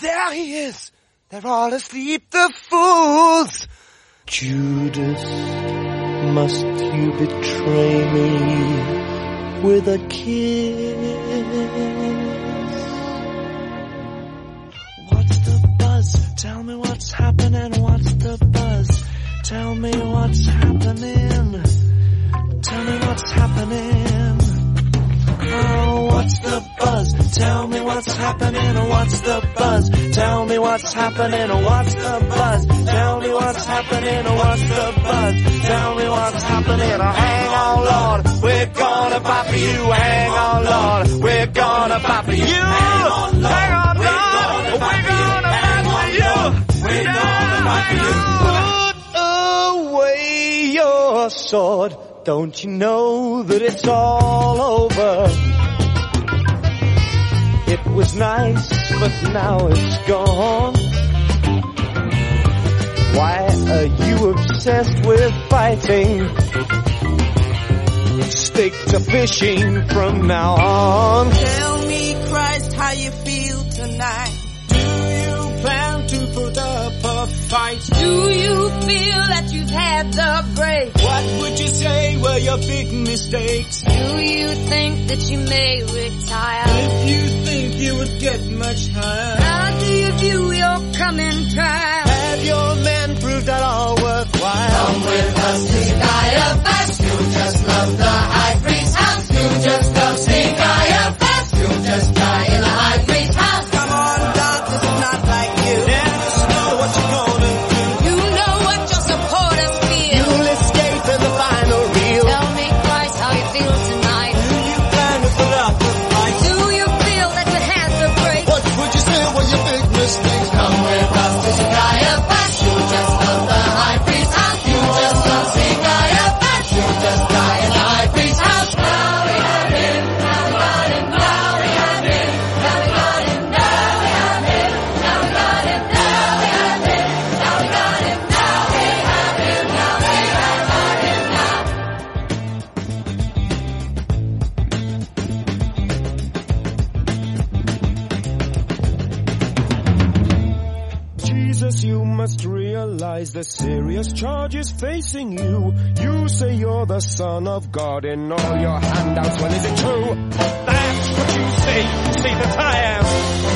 there he is. They're all asleep, the fools. Judas, must you betray me with a kiss? What's the buzz? Tell me what's happening. What's the buzz? Tell me what's happening. Tell me what's happening. Oh, what's the buzz? Tell me what's happening. What's the buzz? Tell me what's happening. What's the buzz? Tell me what's happening. What's the buzz? Tell me what's happening. Oh, hang on, Lord, we're gonna fight for you. Hang on, Lord, we're gonna fight for you. Hang on, Lord, we're gonna fight for you. We're gonna fight for you. Put away your sword. Don't you know that it's all over? It was nice, but now it's gone. Why are you obsessed with fighting? Stick to fishing from now on. Tell me, Christ, how you feel tonight. Do you plan to put up a fight? Do you feel that you've had the break? What would you say were your big mistakes? Do you think that you may retire? If you think you would get much higher, how do you view your coming trial? Have your men proved at all worthwhile? Come with us to Caiaphas. You just love the high priest's house. You just love seeing Caiaphas. You just die in the high priest's house. Come on, Doc, this is not like you. Never know what you're gonna do. You know what your supporters feel. You'll escape in the final reel. Tell me, Christ, how you feel tonight. Do you plan to put up a fight? Do you feel that you had the break? What would you say were your big mistakes? Come with us to Caiaphas. You just love the high priest's house. You just love seeing Caiaphas. You just die in the high priest's house. Now we have him. Now we got him. Now we have him. Now we got him. Now we have him. Now we got him. Now we have him. Now we got him. Now we have him. Now we have him. Jesus, you must realize the serious charges facing you. You say you're the Son of God in all your handouts. Well, is it true? That's what you say that I am.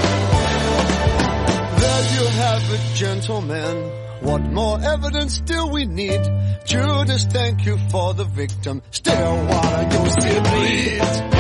There you have it, gentlemen. What more evidence do we need? Judas, thank you for the victim. Still, why don't you see bleed?